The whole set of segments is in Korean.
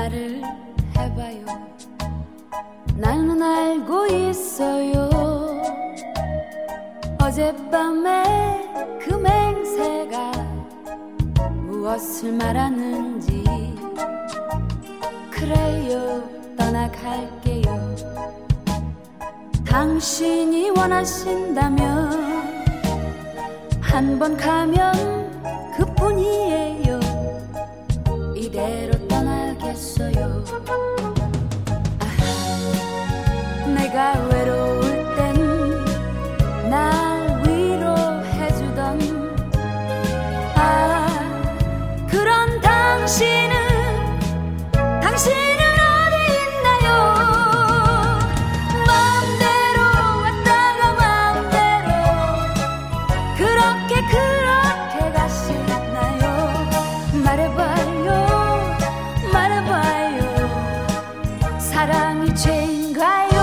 말을 해봐요. 나는 알고 있어요. 어젯밤에 그 맹세가 무엇을 말하는지. 그래요, 떠나갈게요. 당신이 원하신다면 한 번 가면 그뿐이에요. 이대로 떠나겠어요. 내가 외로울 땐 날 위로해주던 그런 당신은 어디 있나요? 마음대로 왔다가 마음대로 그렇게 가시나요? 말해봐요. 사랑이 죄인가요?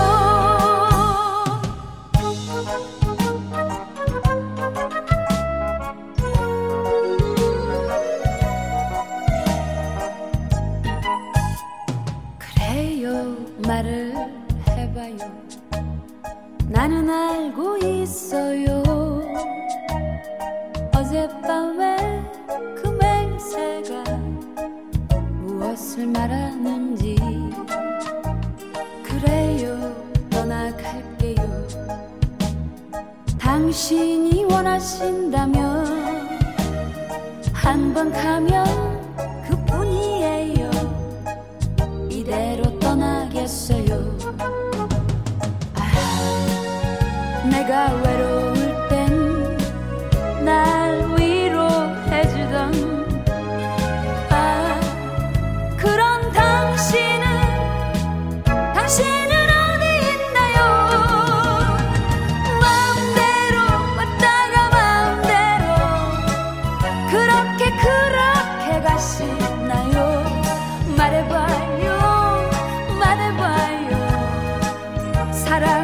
그래요, 말을 해봐요. 나는 알고 있어요. 어젯밤에 그 맹세가 무엇을 말하는지. 그래요, 떠나갈게요. 당신이 원하신다면 한 번 가면 그뿐이에요. 이대로 떠나겠어요. 내가 외로울 땐 날 위로해주던 그런 당신은 어디 있나요? 마음대로 왔다가 마음대로 그렇게 가시나요? 말해봐요. 사랑